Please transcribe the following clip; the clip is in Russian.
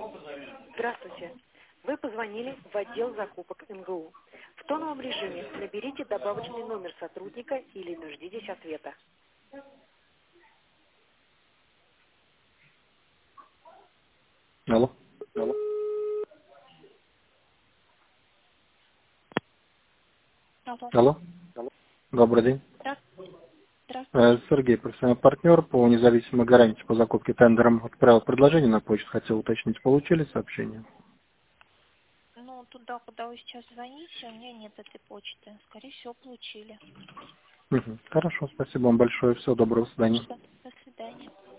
Здравствуйте. Вы позвонили в отдел закупок МГУ. В тоновом режиме наберите добавочный номер сотрудника или дождитесь ответа. Алло. Алло. Алло. Алло. Алло. Добрый день. Здравствуйте. Сергей, профессиональный партнер по независимой гарантии по закупке тендером. Отправил предложение на почту. Хотел уточнить, получили сообщение? Ну, туда, куда вы сейчас звоните, у меня нет этой почты. Скорее всего, получили. Хорошо, спасибо вам большое. Всего доброго, до свидания. Хорошо. До свидания.